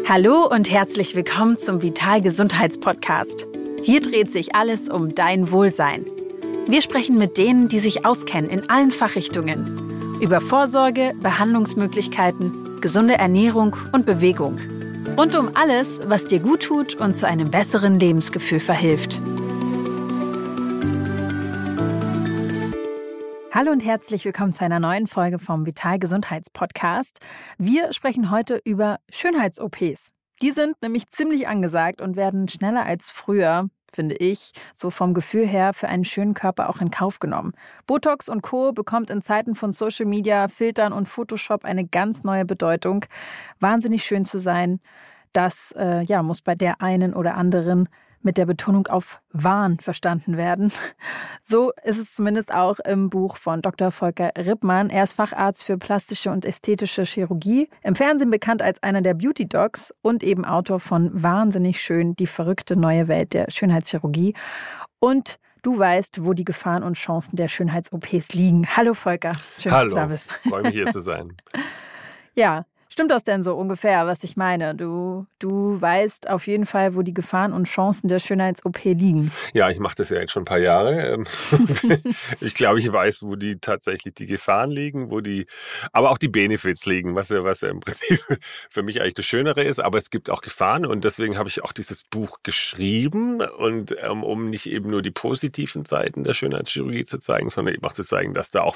Hallo und herzlich willkommen zum Vital Gesundheitspodcast. Hier dreht sich alles um dein Wohlsein. Wir sprechen mit denen, die sich auskennen in allen Fachrichtungen. Über Vorsorge, Behandlungsmöglichkeiten, gesunde Ernährung und Bewegung. Rund um alles, was dir gut tut und zu einem besseren Lebensgefühl verhilft. Hallo und herzlich willkommen zu einer neuen Folge vom Vital Gesundheitspodcast. Wir sprechen heute über Schönheits-OPs. Die sind nämlich ziemlich angesagt und werden schneller als früher, finde ich, so vom Gefühl her für einen schönen Körper auch in Kauf genommen. Botox und Co. bekommt in Zeiten von Social Media, Filtern und Photoshop eine ganz neue Bedeutung. Wahnsinnig schön zu sein, das muss bei der einen oder anderen mit der Betonung auf Wahn verstanden werden. So ist es zumindest auch im Buch von Dr. Volker Rippmann. Er ist Facharzt für plastische und ästhetische Chirurgie, im Fernsehen bekannt als einer der Beauty Docs und eben Autor von Wahnsinnig schön, die verrückte neue Welt der Schönheitschirurgie. Und du weißt, wo die Gefahren und Chancen der Schönheits-OPs liegen. Hallo Volker, schön, dass du da bist. Freue mich hier zu sein. Ja. Stimmt das denn so ungefähr, was ich meine? Du weißt auf jeden Fall, wo die Gefahren und Chancen der Schönheits-OP liegen. Ja, ich mache das ja jetzt schon ein paar Jahre. Ich glaube, ich weiß, wo tatsächlich die Gefahren liegen, aber auch die Benefits liegen, was ja im Prinzip für mich eigentlich das Schönere ist. Aber es gibt auch Gefahren und deswegen habe ich auch dieses Buch geschrieben und um nicht eben nur die positiven Seiten der Schönheitschirurgie zu zeigen, sondern eben auch zu zeigen, dass da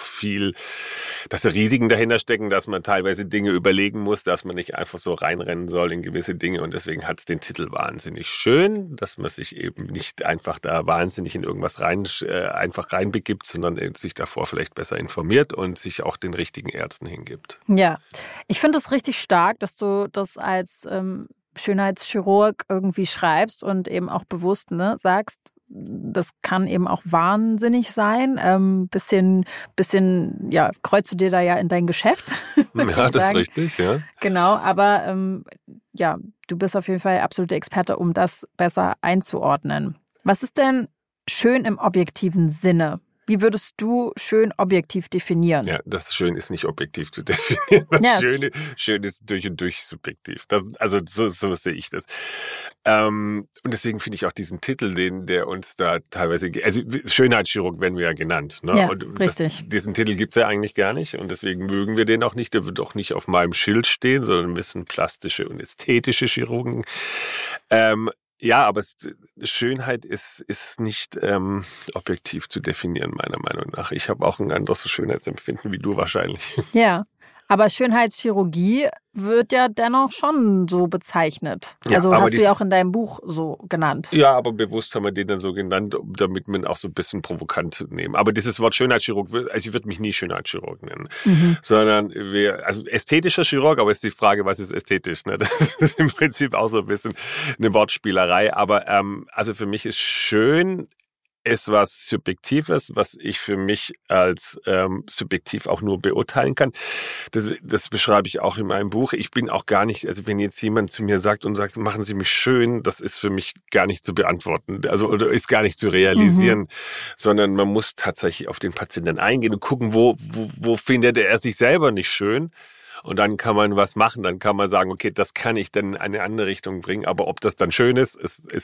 Risiken dahinter stecken, dass man teilweise Dinge überlegen muss, dass man nicht einfach so reinrennen soll in gewisse Dinge und deswegen hat es den Titel wahnsinnig schön, dass man sich eben nicht einfach da wahnsinnig in irgendwas einfach reinbegibt, sondern sich davor vielleicht besser informiert und sich auch den richtigen Ärzten hingibt. Ja, ich finde es richtig stark, dass du das als Schönheitschirurg irgendwie schreibst und eben auch bewusst sagst, das kann eben auch wahnsinnig sein. Bisschen kreuzt du dir da ja in dein Geschäft. Ja, das ist richtig, ja. Genau, aber du bist auf jeden Fall absoluter Experte, um das besser einzuordnen. Was ist denn schön im objektiven Sinne? Wie würdest du schön objektiv definieren? Ja, das Schön ist nicht objektiv zu definieren. Das Schön ist durch und durch subjektiv. So sehe ich das. Und deswegen finde ich auch diesen Titel, der uns da teilweise, also Schönheitschirurg werden wir ja genannt. Ne? Ja, und richtig. Diesen Titel gibt es ja eigentlich gar nicht und deswegen mögen wir den auch nicht. Der wird auch nicht auf meinem Schild stehen, sondern wir sind plastische und ästhetische Chirurgen. Ja, aber Schönheit ist nicht objektiv zu definieren, meiner Meinung nach. Ich habe auch ein anderes Schönheitsempfinden wie du wahrscheinlich. Ja, aber Schönheitschirurgie wird ja dennoch schon so bezeichnet. Ja, also hast du ja auch in deinem Buch so genannt. Ja, aber bewusst haben wir den dann so genannt, damit wir ihn auch so ein bisschen provokant nehmen. Aber dieses Wort Schönheitschirurg, also ich würde mich nie Schönheitschirurg nennen, sondern also ästhetischer Chirurg, aber ist die Frage, was ist ästhetisch? Ne? Das ist im Prinzip auch so ein bisschen eine Wortspielerei. Aber also für mich ist schön ist was Subjektives, was ich für mich als subjektiv auch nur beurteilen kann. Das beschreibe ich auch in meinem Buch. Ich bin auch gar nicht, also wenn jetzt jemand zu mir sagt, machen Sie mich schön, das ist für mich gar nicht zu beantworten, oder ist gar nicht zu realisieren, sondern man muss tatsächlich auf den Patienten eingehen und gucken, wo findet er sich selber nicht schön. Und dann kann man was machen, dann kann man sagen, okay, das kann ich dann in eine andere Richtung bringen, aber ob das dann schön ist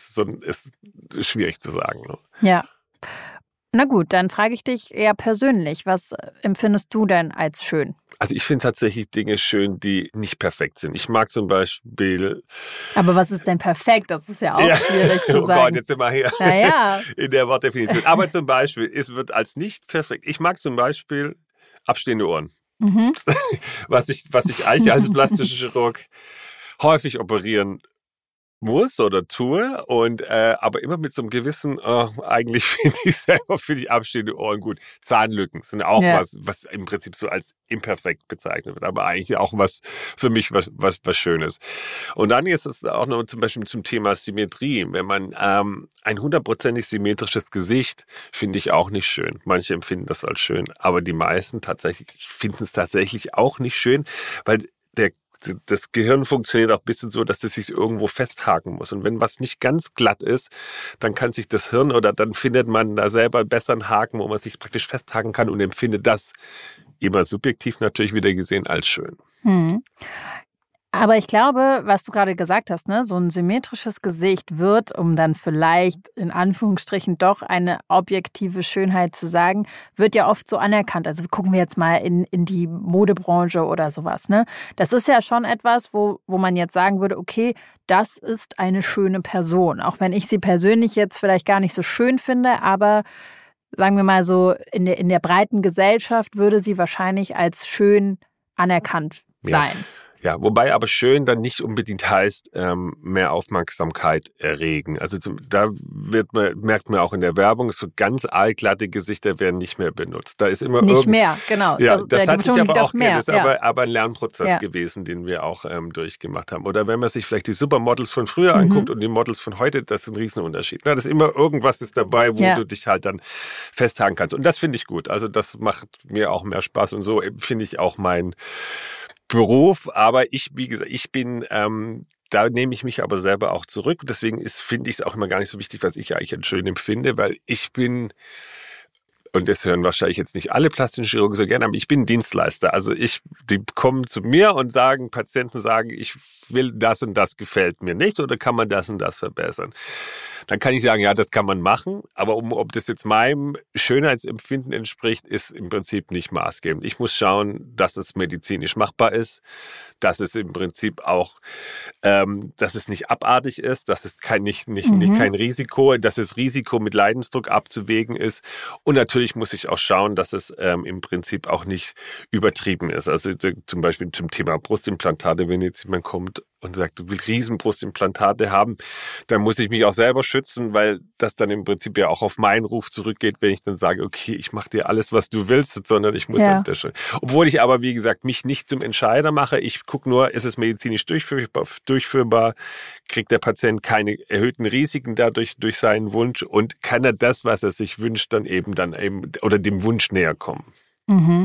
schwierig zu sagen. Ne? Ja. Na gut, dann frage ich dich eher persönlich, was empfindest du denn als schön? Also ich finde tatsächlich Dinge schön, die nicht perfekt sind. Ich mag zum Beispiel... Aber was ist denn perfekt? Das ist ja auch schwierig zu sagen. Oh Gott, jetzt sind wir hier in der Wortdefinition. Aber zum Beispiel, es wird als nicht perfekt... Ich mag zum Beispiel abstehende Ohren. Was ich eigentlich als plastischer Chirurg häufig operieren muss oder tue und aber immer mit so einem gewissen, eigentlich finde ich abstehende Ohren gut. Zahnlücken sind auch was im Prinzip so als imperfekt bezeichnet wird, aber eigentlich auch was für mich was Schönes. Und dann ist es auch noch zum Beispiel zum Thema Symmetrie. Wenn man ein 100% symmetrisches Gesicht finde ich auch nicht schön. Manche empfinden das als schön, aber die meisten finden es tatsächlich auch nicht schön, weil das Gehirn funktioniert auch ein bisschen so, dass es sich irgendwo festhaken muss. Und wenn was nicht ganz glatt ist, dann kann sich das Hirn oder dann findet man da selber besser einen Haken, wo man sich praktisch festhaken kann und empfindet das immer subjektiv natürlich wieder gesehen als schön. Aber ich glaube, was du gerade gesagt hast, ne, so ein symmetrisches Gesicht wird, um dann vielleicht in Anführungsstrichen doch eine objektive Schönheit zu sagen, wird ja oft so anerkannt. Also gucken wir jetzt mal in die Modebranche oder sowas. Ne? Das ist ja schon etwas, wo man jetzt sagen würde, okay, das ist eine schöne Person. Auch wenn ich sie persönlich jetzt vielleicht gar nicht so schön finde, aber sagen wir mal so, in der breiten Gesellschaft würde sie wahrscheinlich als schön anerkannt sein. Ja, wobei aber schön dann nicht unbedingt heißt, mehr Aufmerksamkeit erregen. Also da merkt man auch in der Werbung, so ganz aalglatte Gesichter werden nicht mehr benutzt. Da ist immer nicht mehr, genau. Ja, das hat sich aber auch mehr. Das ist aber ein Lernprozess gewesen, den wir auch durchgemacht haben. Oder wenn man sich vielleicht die Supermodels von früher anguckt und die Models von heute, das ist ein Riesenunterschied. Das ist immer irgendwas ist dabei, wo du dich halt dann festhaken kannst. Und das finde ich gut. Also das macht mir auch mehr Spaß und so finde ich auch mein Beruf, aber wie gesagt, ich bin, da nehme ich mich aber selber auch zurück. Deswegen finde ich es auch immer gar nicht so wichtig, was ich eigentlich schön empfinde, weil ich bin, und das hören wahrscheinlich jetzt nicht alle plastischen Chirurgen so gerne, aber ich bin Dienstleister. Also die kommen zu mir und Patienten sagen, ich will das und das gefällt mir nicht oder kann man das und das verbessern? Dann kann ich sagen, ja, das kann man machen, aber ob das jetzt meinem Schönheitsempfinden entspricht, ist im Prinzip nicht maßgebend. Ich muss schauen, dass es medizinisch machbar ist, dass es im Prinzip auch, dass es nicht abartig ist, dass es kein Risiko, dass das Risiko mit Leidensdruck abzuwägen ist. Und natürlich muss ich auch schauen, dass es im Prinzip auch nicht übertrieben ist. Also zum Beispiel zum Thema Brustimplantate, wenn jetzt jemand kommt und sagt, du willst Riesenbrustimplantate haben, dann muss ich mich auch selber schützen, weil das dann im Prinzip ja auch auf meinen Ruf zurückgeht, wenn ich dann sage, okay, ich mache dir alles, was du willst, sondern ich muss halt das schon. Obwohl ich aber, wie gesagt, mich nicht zum Entscheider mache. Ich gucke nur, ist es medizinisch durchführbar, kriegt der Patient keine erhöhten Risiken dadurch durch seinen Wunsch und kann er das, was er sich wünscht, dann eben oder dem Wunsch näher kommen. Mhm.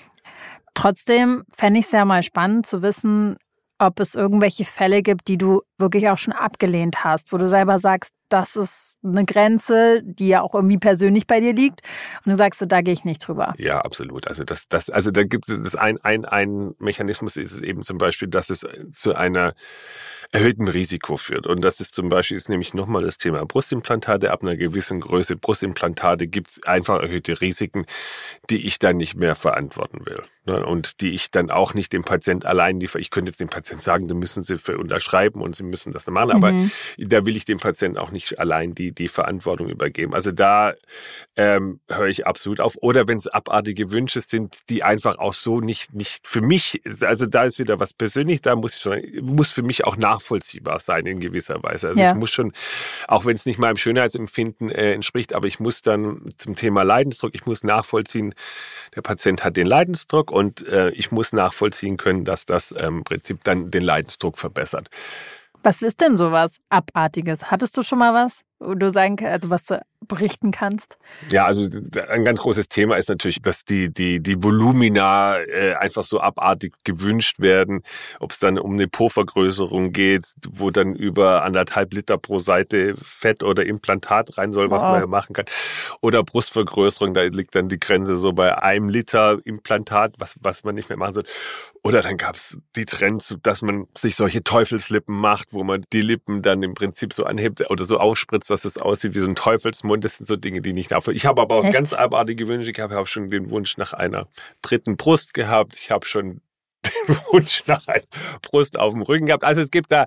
Trotzdem fände ich es ja mal spannend zu wissen, ob es irgendwelche Fälle gibt, die du wirklich auch schon abgelehnt hast, wo du selber sagst, das ist eine Grenze, die ja auch irgendwie persönlich bei dir liegt und du sagst, da gehe ich nicht drüber. Ja, absolut. Also da gibt es ein Mechanismus, ist es eben zum Beispiel, dass es zu einer erhöhten Risiko führt. Und das ist zum Beispiel nämlich nochmal das Thema Brustimplantate. Ab einer gewissen Größe Brustimplantate gibt es einfach erhöhte Risiken, die ich dann nicht mehr verantworten will. Und die ich dann auch nicht dem Patient allein ich könnte jetzt dem Patient sagen, da müssen Sie unterschreiben und Sie müssen das machen, aber da will ich dem Patienten auch nicht allein die Verantwortung übergeben. Also da höre ich absolut auf. Oder wenn es abartige Wünsche sind, die einfach auch so nicht für mich, also da ist wieder was persönlich, da muss für mich auch nachvollziehbar sein in gewisser Weise. Also ich muss schon, auch wenn es nicht meinem Schönheitsempfinden entspricht, aber ich muss dann zum Thema Leidensdruck, ich muss nachvollziehen, der Patient hat den Leidensdruck und ich muss nachvollziehen können, dass das im Prinzip dann den Leidensdruck verbessert. Was ist denn sowas Abartiges? Hattest du schon mal was, wo du sagen kannst, also was du berichten kannst? Ja, also ein ganz großes Thema ist natürlich, dass die Volumina einfach so abartig gewünscht werden. Ob es dann um eine Po-Vergrößerung geht, wo dann über 1,5 Liter pro Seite Fett oder Implantat rein soll, was man ja machen kann. Oder Brustvergrößerung, da liegt dann die Grenze so bei 1 Liter Implantat, was man nicht mehr machen soll. Oder dann gab es die Trends, dass man sich solche Teufelslippen macht, wo man die Lippen dann im Prinzip so anhebt oder so aufspritzt, dass es aussieht wie so ein Teufelsmund. Das sind so Dinge, die nicht nachvollziehen. Ich habe aber auch ganz abartige Wünsche. Ich habe schon den Wunsch nach einer dritten Brust gehabt. Ich habe schon den Wunsch nach einer Brust auf dem Rücken gehabt. Also es gibt da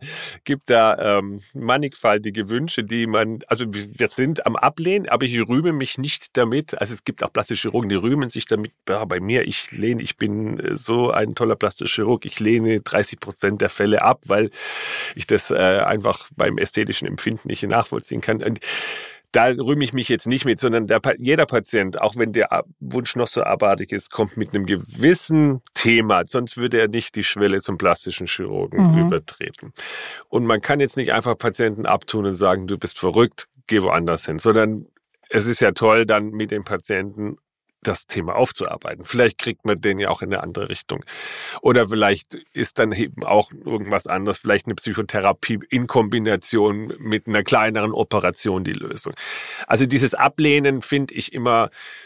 mannigfaltige Wünsche, die also wir sind am Ablehnen, aber ich rühme mich nicht damit. Also es gibt auch plastische Chirurgen, die rühmen sich damit. Ja, bei mir, ich bin so ein toller plastischer Chirurg. Ich lehne 30% der Fälle ab, weil ich das einfach beim ästhetischen Empfinden nicht nachvollziehen kann. Und da rühme ich mich jetzt nicht mit, sondern jeder Patient, auch wenn der Wunsch noch so abartig ist, kommt mit einem gewissen Thema. Sonst würde er nicht die Schwelle zum plastischen Chirurgen übertreten. Und man kann jetzt nicht einfach Patienten abtun und sagen, du bist verrückt, geh woanders hin. Sondern es ist ja toll, dann mit dem Patienten das Thema aufzuarbeiten. Vielleicht kriegt man den ja auch in eine andere Richtung. Oder vielleicht ist dann eben auch irgendwas anderes, vielleicht eine Psychotherapie in Kombination mit einer kleineren Operation die Lösung. Also dieses Ablehnen finde ich immer,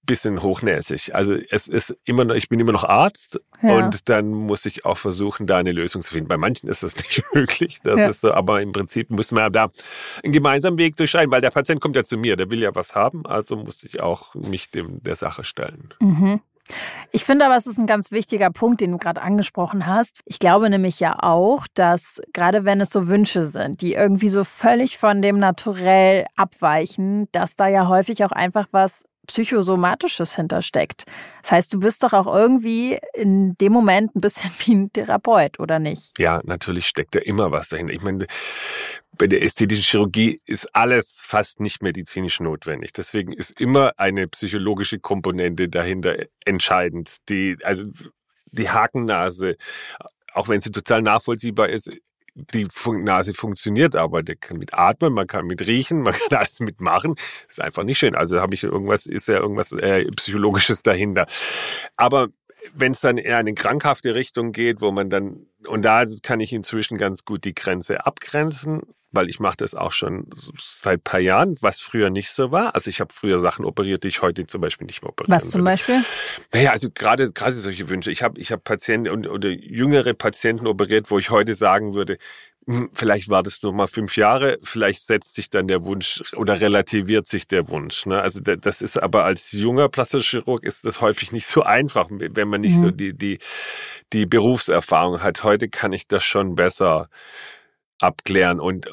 bisschen hochnäsig. Also es ist immer noch, ich bin immer noch Arzt und dann muss ich auch versuchen, da eine Lösung zu finden. Bei manchen ist das nicht möglich, das ist so, aber im Prinzip müssen wir da einen gemeinsamen Weg durchschreiten, weil der Patient kommt ja zu mir, der will ja was haben, also muss ich auch mich der Sache stellen. Mhm. Ich finde aber, es ist ein ganz wichtiger Punkt, den du gerade angesprochen hast. Ich glaube nämlich ja auch, dass gerade wenn es so Wünsche sind, die irgendwie so völlig von dem Naturell abweichen, dass da ja häufig auch einfach was Psychosomatisches hintersteckt. Das heißt, du bist doch auch irgendwie in dem Moment ein bisschen wie ein Therapeut, oder nicht? Ja, natürlich steckt da immer was dahinter. Ich meine, bei der ästhetischen Chirurgie ist alles fast nicht medizinisch notwendig. Deswegen ist immer eine psychologische Komponente dahinter entscheidend. Die Hakennase, auch wenn sie total nachvollziehbar ist, die Nase funktioniert, aber der kann mit atmen, man kann mit riechen, man kann alles mitmachen. Das ist einfach nicht schön. Also ist ja irgendwas Psychologisches dahinter. Aber wenn es dann eher in eine krankhafte Richtung geht, wo man dann, und da kann ich inzwischen ganz gut die Grenze abgrenzen, weil ich mache das auch schon seit ein paar Jahren, was früher nicht so war. Also ich habe früher Sachen operiert, die ich heute zum Beispiel nicht mehr operieren Was zum Beispiel? Naja, also gerade solche Wünsche. Ich habe Patienten oder jüngere Patienten operiert, wo ich heute sagen würde, vielleicht war das nur mal 5 Jahre, vielleicht setzt sich dann der Wunsch oder relativiert sich der Wunsch. Ne? Also das ist aber als junger plastischer Chirurg ist das häufig nicht so einfach, wenn man nicht so die Berufserfahrung hat. Heute kann ich das schon besser abklären und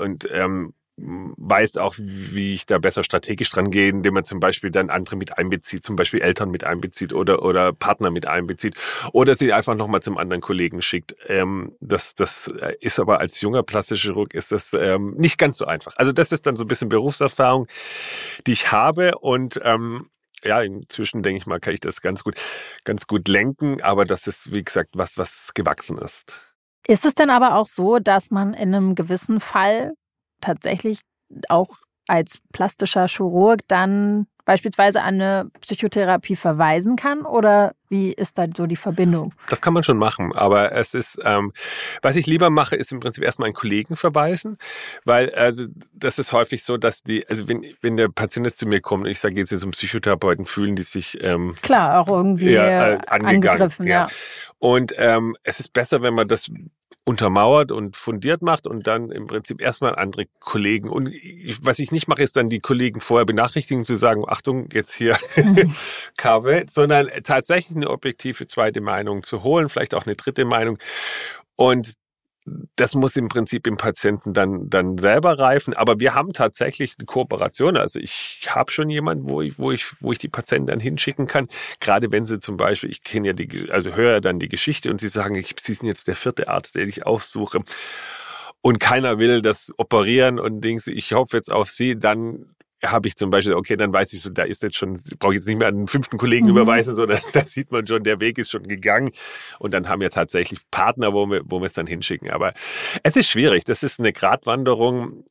weiß auch, wie ich da besser strategisch dran gehe, indem man zum Beispiel dann andere mit einbezieht, zum Beispiel Eltern mit einbezieht oder Partner mit einbezieht oder sie einfach nochmal zum anderen Kollegen schickt. Das ist aber als junger plastischer Chirurg ist das nicht ganz so einfach. Also das ist dann so ein bisschen Berufserfahrung, die ich habe und inzwischen denke ich mal, kann ich das ganz gut lenken, aber das ist, wie gesagt, was gewachsen ist. Ist es denn aber auch so, dass man in einem gewissen Fall tatsächlich auch als plastischer Chirurg dann beispielsweise an eine Psychotherapie verweisen kann? Oder wie ist da so die Verbindung? Das kann man schon machen, aber es ist, was ich lieber mache, ist im Prinzip erstmal einen Kollegen verweisen, weil also das ist häufig so, dass wenn der Patient jetzt zu mir kommt und ich sage jetzt zum Psychotherapeuten, fühlen die sich klar auch irgendwie angegriffen. Ja. Und es ist besser, wenn man das untermauert und fundiert macht und dann im Prinzip erstmal andere Kollegen. Und was ich nicht mache, ist dann die Kollegen vorher benachrichtigen, zu sagen, Achtung, jetzt hier Kave, sondern tatsächlich eine objektive zweite Meinung zu holen, vielleicht auch eine dritte Meinung. Und das muss im Prinzip im Patienten dann selber reifen. Aber wir haben tatsächlich eine Kooperation. Also ich habe schon jemanden, wo ich die Patienten dann hinschicken kann. Gerade wenn sie zum Beispiel, ich kenne ja höre dann die Geschichte und sie sagen, Sie sind jetzt der 4. Arzt, den ich aufsuche. Und keiner will das operieren und ich hoffe jetzt auf Sie, dann habe ich zum Beispiel, okay, dann weiß ich so, da ist jetzt schon, brauche ich jetzt nicht mehr an den 5. Kollegen überweisen, sondern da sieht man schon, der Weg ist schon gegangen. Und dann haben wir tatsächlich Partner, wo wir es dann hinschicken. Aber es ist schwierig. Das ist eine Gratwanderung.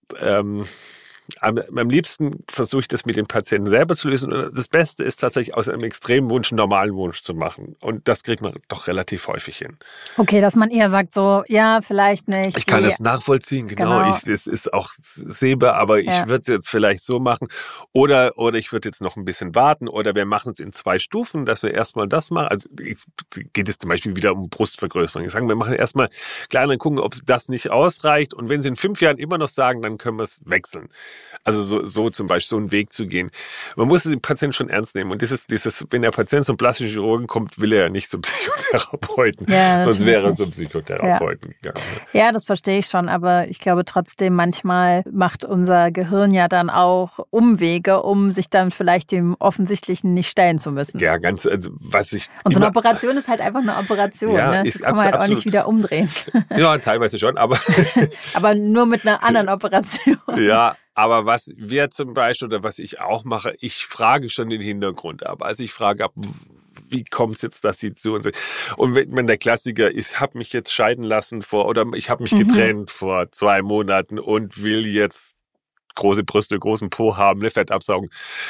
Am liebsten versuche ich das mit dem Patienten selber zu lösen. Und das Beste ist tatsächlich aus einem extremen Wunsch einen normalen Wunsch zu machen. Und das kriegt man doch relativ häufig hin. Okay, dass man eher sagt so, ja, vielleicht nicht. Ich kann das nachvollziehen, genau. Es ist auch sehbar, aber ich würde es jetzt vielleicht so machen. Oder ich würde jetzt noch ein bisschen warten. Oder wir machen es in 2 Stufen, dass wir erstmal das machen. Also geht es zum Beispiel wieder um Brustvergrößerung. Ich sage, wir machen erstmal kleiner, gucken, ob das nicht ausreicht. Und wenn sie in 5 Jahren immer noch sagen, dann können wir es wechseln. Also so zum Beispiel so einen Weg zu gehen. Man muss den Patienten schon ernst nehmen. Und wenn der Patient zum plastischen Chirurgen kommt, will er ja nicht zum Psychotherapeuten. Ja, sonst wäre er zum Psychotherapeuten gegangen. Ja, das verstehe ich schon. Aber ich glaube trotzdem, manchmal macht unser Gehirn ja dann auch Umwege, um sich dann vielleicht dem Offensichtlichen nicht stellen zu müssen. Ja, und so eine Operation ist halt einfach eine Operation. Ja, ne? Das kann man halt auch nicht wieder umdrehen. Ja, teilweise schon, aber aber nur mit einer anderen Operation. Ja, aber was wir zum Beispiel oder was ich auch mache, ich frage schon den Hintergrund ab. Also ich frage ab, wie kommt es jetzt, dass sie so und so. Und wenn der Klassiker ist, ich habe mich jetzt scheiden lassen oder ich habe mich getrennt vor 2 Monaten und will jetzt große Brüste, großen Po haben, eine Fettabsaugung.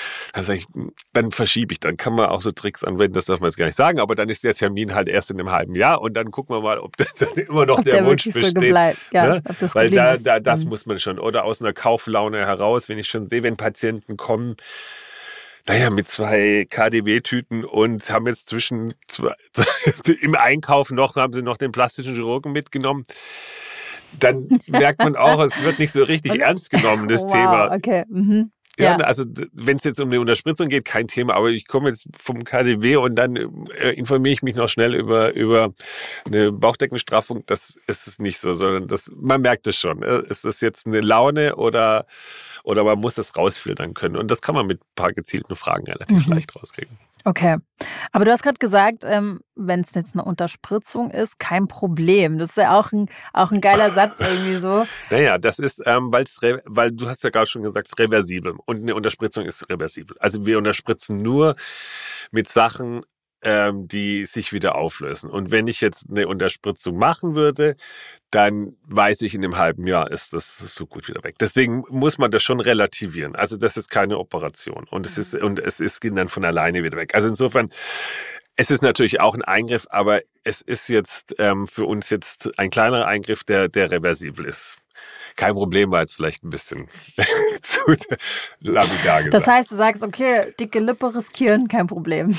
Dann verschiebe ich. Dann kann man auch so Tricks anwenden, das darf man jetzt gar nicht sagen, aber dann ist der Termin halt erst in einem halben Jahr und dann gucken wir mal, ob das dann immer noch der Wunsch besteht. So bleibt. Ja, ne? Ob das Weil das muss man schon. Oder aus einer Kauflaune heraus, wenn ich schon sehe, wenn Patienten kommen, mit 2 KaDeWe-Tüten und haben jetzt im Einkauf haben sie noch den plastischen Chirurgen mitgenommen. Dann merkt man auch, es wird nicht so richtig ernst genommen, das Thema. Okay. Ja, also wenn es jetzt um eine Unterspritzung geht, kein Thema, aber ich komme jetzt vom KaDeWe und dann informiere ich mich noch schnell über eine Bauchdeckenstraffung. Das ist es nicht so, sondern man merkt es schon. Ist das jetzt eine Laune oder man muss das rausfiltern können? Und das kann man mit ein paar gezielten Fragen relativ leicht rauskriegen. Okay. Aber du hast gerade gesagt, wenn es jetzt eine Unterspritzung ist, kein Problem. Das ist ja auch ein geiler Satz irgendwie so. Naja, das ist, weil du hast ja gerade schon gesagt, reversibel. Und eine Unterspritzung ist reversibel. Also wir unterspritzen nur mit Sachen, die sich wieder auflösen. Und wenn ich jetzt eine Unterspritzung machen würde, dann weiß ich, in einem halben Jahr ist das so gut wieder weg. Deswegen muss man das schon relativieren. Also das ist keine Operation. Und es geht dann von alleine wieder weg. Also insofern, es ist natürlich auch ein Eingriff, aber es ist jetzt für uns jetzt ein kleinerer Eingriff, der reversibel ist. Kein Problem, war jetzt vielleicht ein bisschen zu lapidar gesagt. Das heißt, du sagst, okay, dicke Lippe riskieren, kein Problem.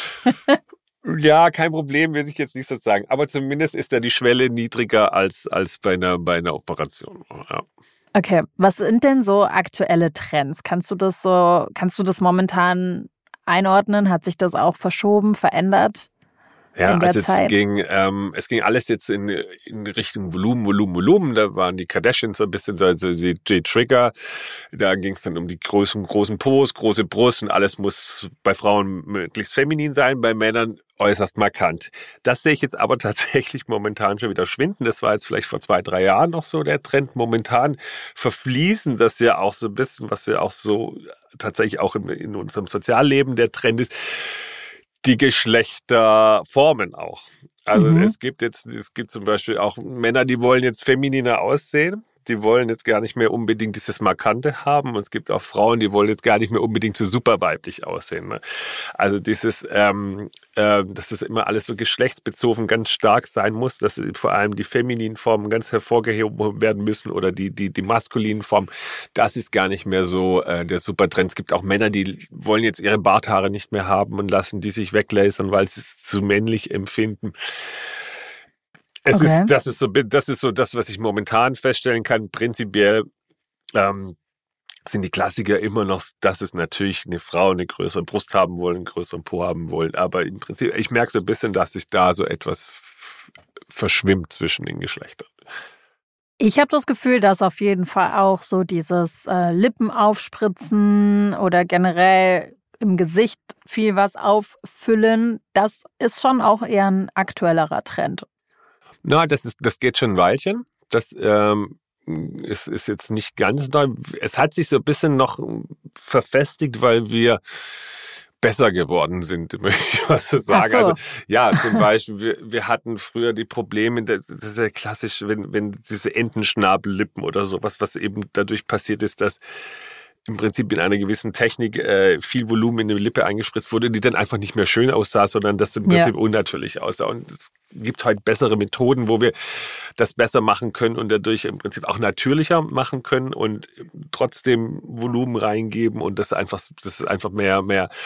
Ja, kein Problem, würde ich jetzt nicht so sagen. Aber zumindest ist da die Schwelle niedriger als bei einer Operation. Ja. Okay, was sind denn so aktuelle Trends? Kannst du das momentan einordnen? Hat sich das auch verschoben, verändert? Ja, also es ging alles jetzt in Richtung Volumen. Da waren die Kardashians so ein bisschen, also die Trigger. Da ging es dann um die großen Po, große Brust und alles muss bei Frauen möglichst feminin sein, bei Männern äußerst markant. Das sehe ich jetzt aber tatsächlich momentan schon wieder schwinden. Das war jetzt vielleicht vor 2-3 Jahren noch so der Trend. Momentan verfließen das ja auch so ein bisschen, was ja auch so tatsächlich auch in unserem Sozialleben der Trend ist. Die Geschlechterformen auch. Also es gibt zum Beispiel auch Männer, die wollen jetzt femininer aussehen. Die wollen jetzt gar nicht mehr unbedingt dieses Markante haben. Und es gibt auch Frauen, die wollen jetzt gar nicht mehr unbedingt so super weiblich aussehen. Ne? Also dass es immer alles so geschlechtsbezogen ganz stark sein muss, dass vor allem die femininen Formen ganz hervorgehoben werden müssen oder die maskulinen Formen. Das ist gar nicht mehr so der Supertrend. Es gibt auch Männer, die wollen jetzt ihre Barthaare nicht mehr haben und lassen die sich weglasern, weil sie es zu männlich empfinden. Das ist so das, was ich momentan feststellen kann. Prinzipiell sind die Klassiker immer noch, dass es natürlich eine Frau eine größere Brust haben wollen, einen größeren Po haben wollen. Aber im Prinzip, ich merke so ein bisschen, dass sich da so etwas verschwimmt zwischen den Geschlechtern. Ich habe das Gefühl, dass auf jeden Fall auch so dieses Lippen aufspritzen oder generell im Gesicht viel was auffüllen, das ist schon auch eher ein aktuellerer Trend. Na, das geht schon ein Weilchen. Das ist jetzt nicht ganz neu. Es hat sich so ein bisschen noch verfestigt, weil wir besser geworden sind, möchte ich mal so sagen. So. Also ja, zum Beispiel, wir hatten früher die Probleme, das ist ja klassisch, wenn diese Entenschnabellippen oder sowas, was eben dadurch passiert ist, dass im Prinzip in einer gewissen Technik viel Volumen in die Lippe eingespritzt wurde, die dann einfach nicht mehr schön aussah, sondern das im Prinzip unnatürlich aussah. Und es gibt heute bessere Methoden, wo wir das besser machen können und dadurch im Prinzip auch natürlicher machen können und trotzdem Volumen reingeben und das ist einfach mehr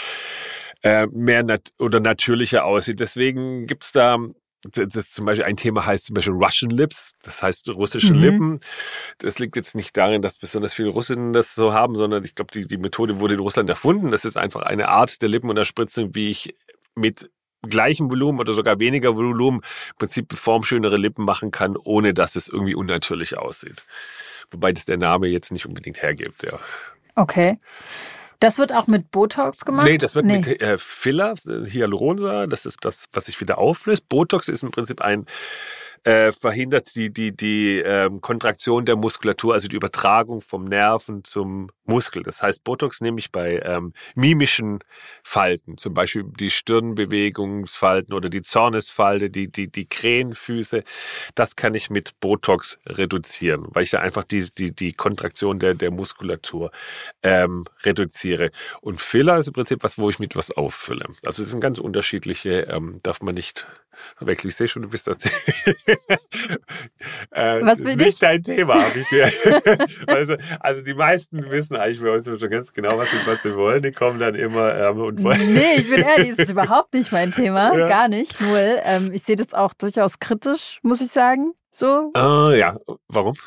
natürlicher aussieht. Deswegen gibt's da das zum Beispiel ein Thema heißt zum Beispiel Russian Lips, das heißt russische Lippen. Das liegt jetzt nicht darin, dass besonders viele Russinnen das so haben, sondern ich glaube, die Methode wurde in Russland erfunden. Das ist einfach eine Art der Lippenunterspritzung, wie ich mit gleichem Volumen oder sogar weniger Volumen im Prinzip formschönere Lippen machen kann, ohne dass es irgendwie unnatürlich aussieht. Wobei das der Name jetzt nicht unbedingt hergibt. Ja. Okay. Das wird auch mit Botox gemacht? Nee, das wird mit Filler, Hyaluronsäure, das ist das, was sich wieder auflöst. Botox ist im Prinzip verhindert die Kontraktion der Muskulatur, also die Übertragung vom Nerven zum Muskel. Das heißt, Botox nehme ich bei mimischen Falten, zum Beispiel die Stirnbewegungsfalten oder die Zornesfalte, die Krähenfüße. Das kann ich mit Botox reduzieren, weil ich da einfach die Kontraktion der Muskulatur reduziere. Und Filler ist im Prinzip wo ich mit was auffülle. Also das sind ganz unterschiedliche, darf man nicht verwechseln. Ich sehe schon, du bist Was will nicht dein Thema, habe ich gehört. Also die meisten wissen eigentlich bei uns schon ganz genau, was sie wollen. Die kommen dann immer und wollen. Nee, ich bin ehrlich, das ist überhaupt nicht mein Thema. Ja. Gar nicht, null. Ich sehe das auch durchaus kritisch, muss ich sagen. So. Ja, warum?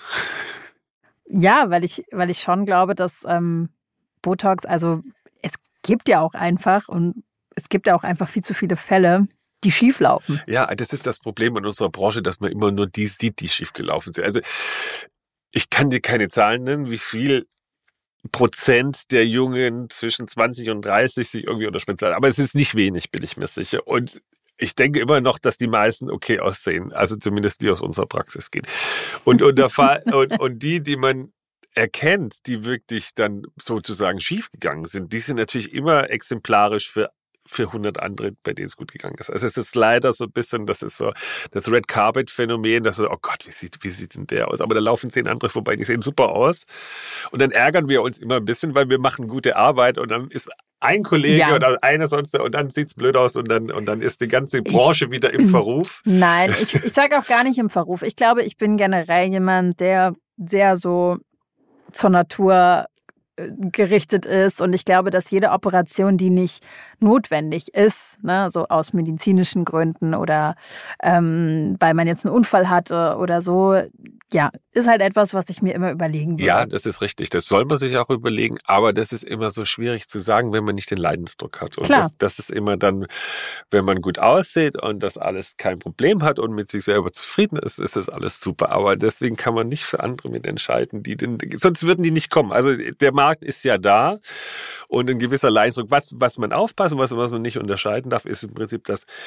Ja, weil ich schon glaube, dass Botox, also es gibt ja auch einfach viel zu viele Fälle, die schief laufen. Ja, das ist das Problem in unserer Branche, dass man immer nur die sieht, die schief gelaufen sind. Also ich kann dir keine Zahlen nennen, wie viel Prozent der Jungen zwischen 20 und 30 sich irgendwie unterspitzeln. Aber es ist nicht wenig, bin ich mir sicher. Und ich denke immer noch, dass die meisten okay aussehen. Also zumindest die aus unserer Praxis gehen. Und die man erkennt, die wirklich dann sozusagen schiefgegangen sind, die sind natürlich immer exemplarisch für 100 andere, bei denen es gut gegangen ist. Also es ist leider so ein bisschen, das ist so das Red Carpet Phänomen, dass so, oh Gott, wie sieht denn der aus? Aber da laufen 10 andere vorbei, die sehen super aus. Und dann ärgern wir uns immer ein bisschen, weil wir machen gute Arbeit und dann ist ein Kollege oder einer sonst und dann sieht's blöd aus und dann ist die ganze Branche wieder im Verruf. Nein, ich sage auch gar nicht im Verruf. Ich glaube, ich bin generell jemand, der sehr so zur Natur gerichtet ist und ich glaube, dass jede Operation, die nicht notwendig ist, ne, so aus medizinischen Gründen oder weil man jetzt einen Unfall hatte oder so, ja, ist halt etwas, was ich mir immer überlegen würde. Ja, das ist richtig. Das soll man sich auch überlegen, aber das ist immer so schwierig zu sagen, wenn man nicht den Leidensdruck hat. Und klar. Das ist immer dann, wenn man gut aussieht und das alles kein Problem hat und mit sich selber zufrieden ist, ist das alles super. Aber deswegen kann man nicht für andere mitentscheiden, sonst würden die nicht kommen. Also der Markt ist ja da und ein gewisser Leidensdruck. Was man aufpassen, was man nicht unterscheiden darf, ist im Prinzip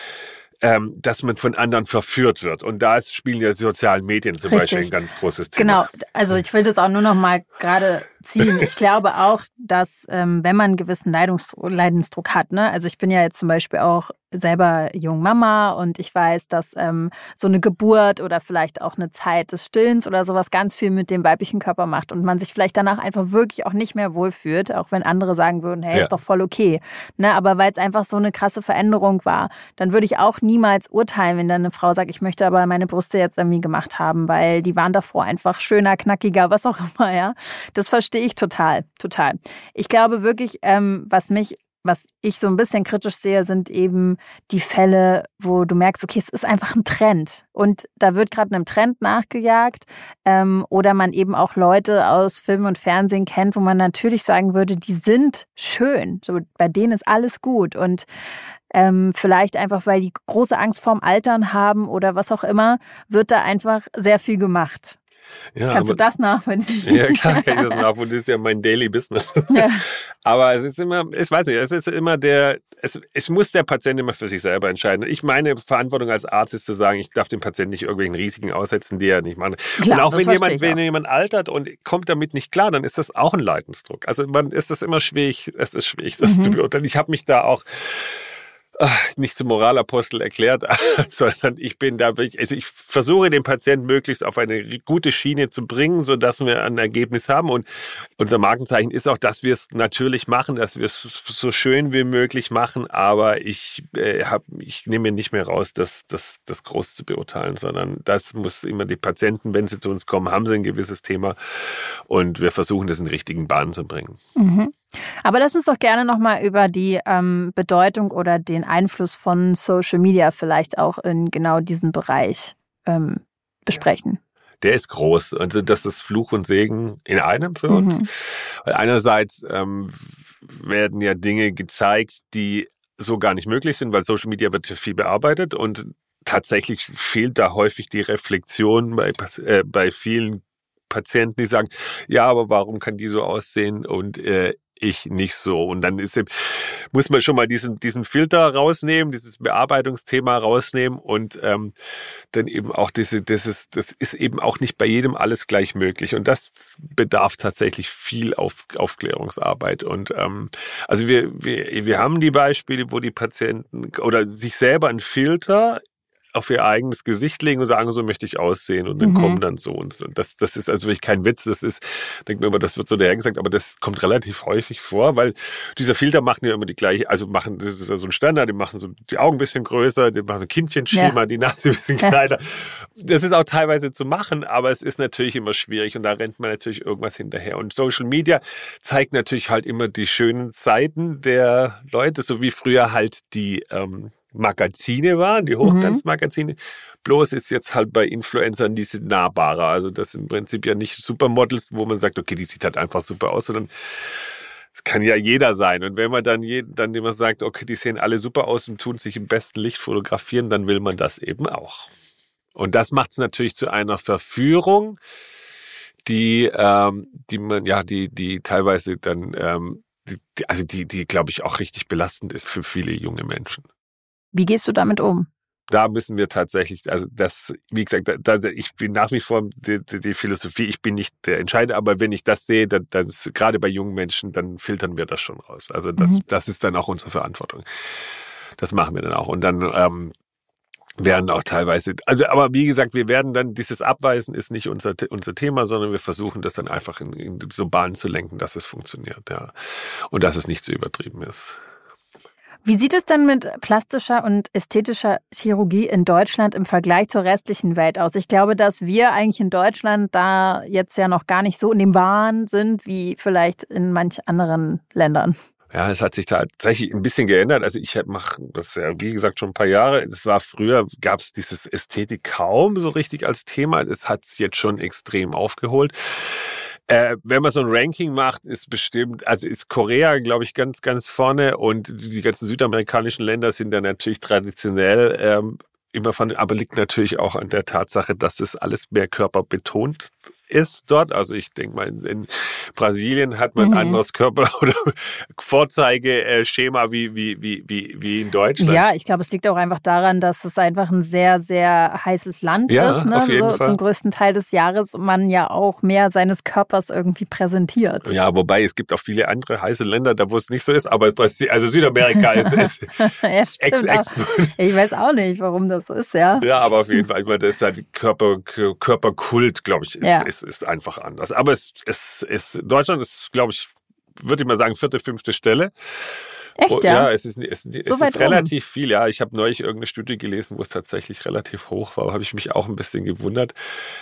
dass man von anderen verführt wird. Und da spielen ja die sozialen Medien zum Beispiel ein ganz großes Thema. Genau, also ich will das auch nur noch mal gerade ziehen. Ich glaube auch, dass wenn man einen gewissen Leidensdruck hat, ne, also ich bin ja jetzt zum Beispiel auch selber Jungmama und ich weiß, dass so eine Geburt oder vielleicht auch eine Zeit des Stillens oder sowas ganz viel mit dem weiblichen Körper macht und man sich vielleicht danach einfach wirklich auch nicht mehr wohlfühlt, auch wenn andere sagen würden, hey, ist doch voll okay. Ne, aber weil es einfach so eine krasse Veränderung war, dann würde ich auch niemals urteilen, wenn dann eine Frau sagt, ich möchte aber meine Brüste jetzt irgendwie gemacht haben, weil die waren davor einfach schöner, knackiger, was auch immer, ja. Das verstehe ich total. Ich glaube wirklich, was ich so ein bisschen kritisch sehe, sind eben die Fälle, wo du merkst, okay, es ist einfach ein Trend und da wird gerade einem Trend nachgejagt oder man eben auch Leute aus Film und Fernsehen kennt, wo man natürlich sagen würde, die sind schön, so bei denen ist alles gut und vielleicht einfach, weil die große Angst vorm Altern haben oder was auch immer, wird da einfach sehr viel gemacht. Ja, kannst du das nachvollziehen? Ja, klar kann ich das nachvollziehen. Das ist ja mein Daily Business. Ja. Aber es ist immer, ich weiß nicht, es ist immer es muss der Patient immer für sich selber entscheiden. Meine Verantwortung als Arzt ist zu sagen, ich darf den Patienten nicht irgendwelchen Risiken aussetzen, die er nicht macht. Klar, und auch wenn jemand altert und kommt damit nicht klar, dann ist das auch ein Leidensdruck. Also ist das immer schwierig, das zu beurteilen. Ich habe mich da auch nicht zum Moralapostel erklärt, sondern ich versuche den Patienten möglichst auf eine gute Schiene zu bringen, sodass wir ein Ergebnis haben. Und unser Markenzeichen ist auch, dass wir es natürlich machen, dass wir es so schön wie möglich machen. Aber ich nehme mir nicht mehr raus, das groß zu beurteilen, sondern das muss immer die Patienten, wenn sie zu uns kommen, haben sie ein gewisses Thema. Und wir versuchen, das in die richtigen Bahnen zu bringen. Mhm. Aber lass uns doch gerne nochmal über die Bedeutung oder den Einfluss von Social Media vielleicht auch in genau diesem Bereich besprechen. Der ist groß. Also das ist Fluch und Segen in einem für uns. Weil einerseits werden ja Dinge gezeigt, die so gar nicht möglich sind, weil Social Media wird viel bearbeitet und tatsächlich fehlt da häufig die Reflexion bei vielen Patienten, die sagen, ja, aber warum kann die so aussehen und ich nicht so. Und dann muss man schon mal diesen Filter rausnehmen, dieses Bearbeitungsthema rausnehmen und dann eben auch das ist eben auch nicht bei jedem alles gleich möglich. Und das bedarf tatsächlich viel Aufklärungsarbeit. Und also wir haben die Beispiele, wo die Patienten oder sich selber einen Filter auf ihr eigenes Gesicht legen und sagen, so möchte ich aussehen und dann kommen dann so und so. Das ist also wirklich kein Witz, denkt man immer, das wird so dahergesagt, aber das kommt relativ häufig vor, weil dieser Filter machen ja immer die gleiche, das ist ja so ein Standard, die machen so die Augen ein bisschen größer, die machen so ein Kindchenschema, die Nase ein bisschen kleiner. Das ist auch teilweise zu machen, aber es ist natürlich immer schwierig und da rennt man natürlich irgendwas hinterher. Und Social Media zeigt natürlich halt immer die schönen Seiten der Leute, so wie früher halt die Magazine waren, die Hochglanzmagazine. Bloß ist jetzt halt bei Influencern, die sind nahbarer. Also das sind im Prinzip ja nicht Supermodels, wo man sagt, okay, die sieht halt einfach super aus, sondern es kann ja jeder sein. Und wenn man dann immer sagt, okay, die sehen alle super aus und tun sich im besten Licht fotografieren, dann will man das eben auch. Und das macht es natürlich zu einer Verführung, die teilweise dann, die glaube ich auch richtig belastend ist für viele junge Menschen. Wie gehst du damit um? Da müssen wir tatsächlich, also das, wie gesagt, ich bin nach wie vor die Philosophie, ich bin nicht der Entscheider, aber wenn ich das sehe, dann gerade bei jungen Menschen, dann filtern wir das schon raus. Also das ist dann auch unsere Verantwortung. Das machen wir dann auch. Und dann werden auch teilweise, aber wie gesagt, wir werden dann, dieses Abweisen ist nicht unser Thema, sondern wir versuchen das dann einfach in so Bahnen zu lenken, dass es funktioniert, ja. Und dass es nicht zu übertrieben ist. Wie sieht es denn mit plastischer und ästhetischer Chirurgie in Deutschland im Vergleich zur restlichen Welt aus? Ich glaube, dass wir eigentlich in Deutschland da jetzt ja noch gar nicht so in dem Wahn sind, wie vielleicht in manch anderen Ländern. Ja, es hat sich tatsächlich ein bisschen geändert. Also ich mache das ja, wie gesagt, schon ein paar Jahre. Früher gab es dieses Ästhetik kaum so richtig als Thema. Es hat es jetzt schon extrem aufgeholt. Wenn man so ein Ranking macht, ist Korea, glaube ich, ganz, ganz vorne und die ganzen südamerikanischen Länder sind dann natürlich traditionell immer aber liegt natürlich auch an der Tatsache, dass es alles mehr körperbetont ist dort. Also ich denke mal, in Brasilien hat man ein anderes Körper- oder Vorzeigeschema wie in Deutschland. Ja, ich glaube, es liegt auch einfach daran, dass es einfach ein sehr, sehr heißes Land ist. Ne? Auf jeden Fall. Zum größten Teil des Jahres man ja auch mehr seines Körpers irgendwie präsentiert. Ja, wobei es gibt auch viele andere heiße Länder, da wo es nicht so ist, aber also Südamerika ist ja, stimmt. Ich weiß auch nicht, warum das so ist, ja. Ja, aber auf jeden Fall, das ist halt Körperkult, glaube ich, ist einfach anders. Aber Deutschland ist, glaube ich, würde ich mal sagen, 4., 5. Stelle. Echt, ja? Ja, es ist relativ viel. Ja, ich habe neulich irgendeine Studie gelesen, wo es tatsächlich relativ hoch war. Da habe ich mich auch ein bisschen gewundert.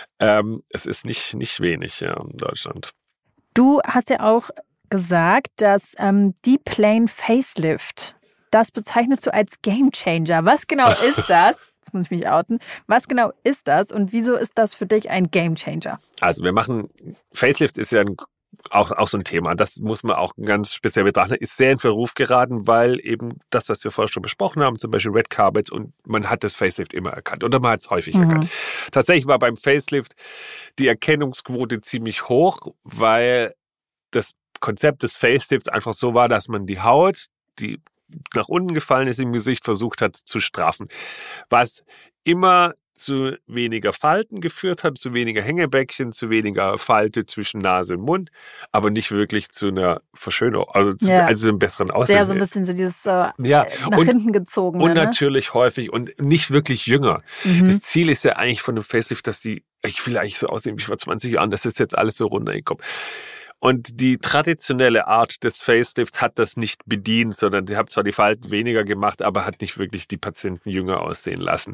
Es ist nicht wenig, ja, in Deutschland. Du hast ja auch gesagt, dass D-Plane Facelift, das bezeichnest du als Gamechanger. Was genau ist das? Jetzt muss ich mich outen. Was genau ist das und wieso ist das für dich ein Gamechanger? Also Facelift ist ja auch so ein Thema. Das muss man auch ganz speziell betrachten. Ist sehr in Verruf geraten, weil eben das, was wir vorher schon besprochen haben, zum Beispiel Red Carpets, und man hat das Facelift immer erkannt oder man hat es häufig erkannt. Tatsächlich war beim Facelift die Erkennungsquote ziemlich hoch, weil das Konzept des Facelifts einfach so war, dass man die Haut, die nach unten gefallen ist im Gesicht, versucht hat zu straffen. Was immer zu weniger Falten geführt hat, zu weniger Hängebäckchen, zu weniger Falte zwischen Nase und Mund, aber nicht wirklich zu einer Verschönerung, also zu einem besseren Aussehen. Sehr so ein bisschen so dieses nach hinten gezogen. Und natürlich häufig und nicht wirklich jünger. Das Ziel ist ja eigentlich von einem Facelift, dass ich will eigentlich so aussehen wie vor 20 Jahren, das ist jetzt alles so runtergekommen. Und die traditionelle Art des Facelifts hat das nicht bedient, sondern sie hat zwar die Falten weniger gemacht, aber hat nicht wirklich die Patienten jünger aussehen lassen.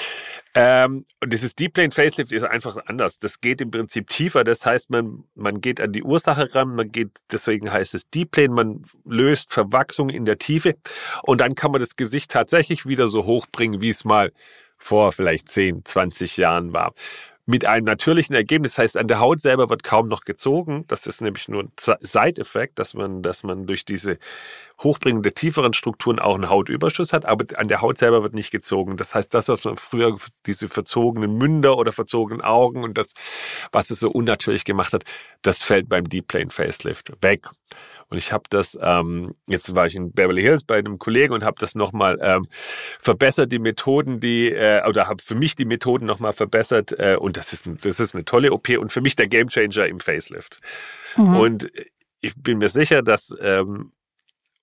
Und dieses D-Plane Facelift ist einfach anders. Das geht im Prinzip tiefer. Das heißt, man geht an die Ursache ran. Deswegen heißt es D-Plane. Man löst Verwachsung in der Tiefe. Und dann kann man das Gesicht tatsächlich wieder so hochbringen, wie es mal vor vielleicht 10, 20 Jahren war. Mit einem natürlichen Ergebnis, das heißt, an der Haut selber wird kaum noch gezogen. Das ist nämlich nur ein Side-Effekt, dass man durch diese Hochbringen der tieferen Strukturen auch einen Hautüberschuss hat, aber an der Haut selber wird nicht gezogen. Das heißt, das, was man früher, diese verzogenen Münder oder verzogenen Augen und das, was es so unnatürlich gemacht hat, das fällt beim D-Plane Facelift weg. Und ich habe das, jetzt war ich in Beverly Hills bei einem Kollegen und habe das nochmal verbessert, die Methoden, oder habe für mich die Methoden nochmal verbessert. Und das ist eine tolle OP und für mich der Gamechanger im Facelift. Und ich bin mir sicher, dass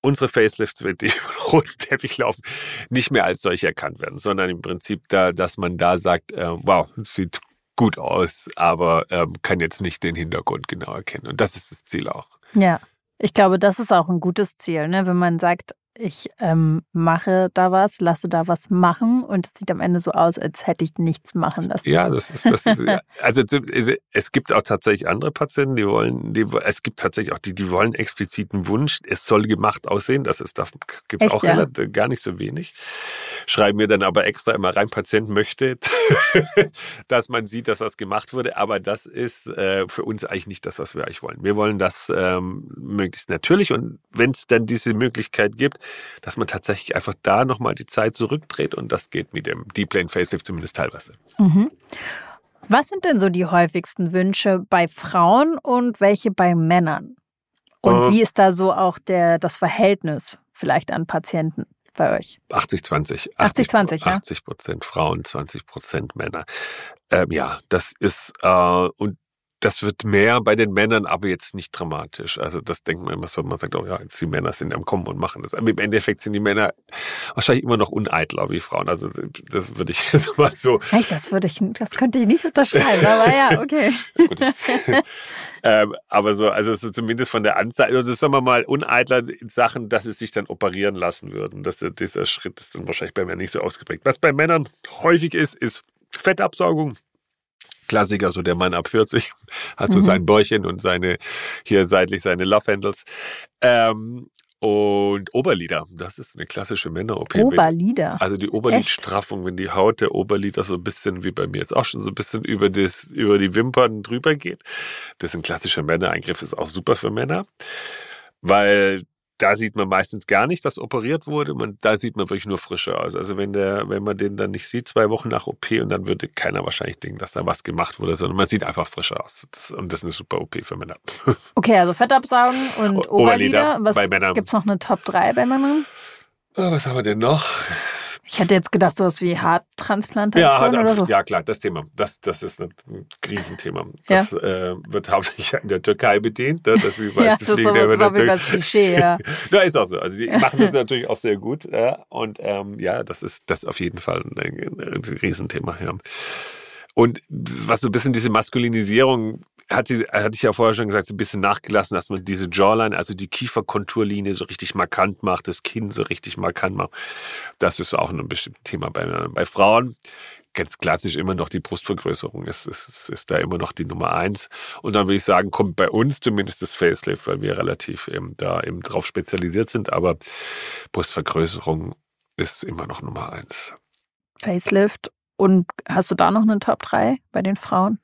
unsere Facelifts, wenn die über den roten Teppich laufen, nicht mehr als solche erkannt werden, sondern im Prinzip dass man da sagt, wow, sieht gut aus, aber kann jetzt nicht den Hintergrund genau erkennen. Und das ist das Ziel auch. Ja, ich glaube, das ist auch ein gutes Ziel, ne? Wenn man sagt, ich mache da was, lasse da was machen und es sieht am Ende so aus, als hätte ich nichts machen lassen. Ja, das ist also es gibt auch tatsächlich andere Patienten, es gibt tatsächlich auch die wollen expliziten Wunsch, es soll gemacht aussehen, das gibt es auch relativ, gar nicht so wenig. Schreiben wir dann aber extra immer rein, Patient möchte, dass man sieht, dass das gemacht wurde, aber das ist für uns eigentlich nicht das, was wir eigentlich wollen. Wir wollen das möglichst natürlich und wenn es dann diese Möglichkeit gibt, dass man tatsächlich einfach da nochmal die Zeit zurückdreht und das geht mit dem Deep Lane Facelift zumindest teilweise. Mhm. Was sind denn so die häufigsten Wünsche bei Frauen und welche bei Männern? Und wie ist da so auch das Verhältnis vielleicht an Patienten bei euch? 80-20. 80-20, ja. 80% Frauen, 20% Männer. Ja, das ist und das wird mehr bei den Männern, aber jetzt nicht dramatisch. Also das denkt man immer so, man sagt, oh ja, jetzt die Männer sind am Kommen und machen das. Aber im Endeffekt sind die Männer wahrscheinlich immer noch uneitler wie Frauen. Also das würde ich jetzt mal so... Echt, das könnte ich nicht unterschreiben, aber ja, okay. Aber so, also so zumindest von der Anzahl, also das sagen wir mal, uneitler in Sachen, dass sie sich dann operieren lassen würden. Dieser Schritt ist dann wahrscheinlich bei Männern nicht so ausgeprägt. Was bei Männern häufig ist Fettabsaugung. Klassiker, so der Mann ab 40 hat so sein Bäuchchen und hier seitlich seine Love Handles. Und Oberlider, das ist eine klassische Männer-OP. Oberlider? Also die Oberlidstraffung, wenn die Haut der Oberlider so ein bisschen, wie bei mir jetzt auch schon, so ein bisschen über die Wimpern drüber geht. Das ist ein klassischer Männereingriff, ist auch super für Männer, weil da sieht man meistens gar nicht, dass operiert wurde. Da sieht man wirklich nur Frische aus. Also wenn man den dann nicht sieht, 2 Wochen nach OP, und dann würde keiner wahrscheinlich denken, dass da was gemacht wurde, sondern man sieht einfach frisch aus. Und das ist eine super OP für Männer. Okay, also Fettabsaugen und Oberlider. Was bei Männern. Gibt's noch eine Top 3 bei Männern? Was haben wir denn noch? Ich hätte jetzt gedacht, sowas wie Haartransplantation oder so. Ja, klar, das Thema. Das ist ein Riesenthema. Das wird hauptsächlich in der Türkei bedient. Das ist das ist das Klischee, ja. Ja, ist auch so. Also die machen das natürlich auch sehr gut. Und das ist auf jeden Fall ein Riesenthema. Ja. Und was so ein bisschen diese Maskulinisierung hatte ich ja vorher schon gesagt, so ein bisschen nachgelassen, dass man diese Jawline, also die Kieferkonturlinie so richtig markant macht, das Kinn so richtig markant macht. Das ist auch ein bestimmtes Thema bei Frauen. Ganz klassisch immer noch die Brustvergrößerung ist da immer noch die Nummer 1. Und dann würde ich sagen, kommt bei uns zumindest das Facelift, weil wir relativ da drauf spezialisiert sind. Aber Brustvergrößerung ist immer noch Nummer 1. Facelift. Und hast du da noch eine Top 3 bei den Frauen?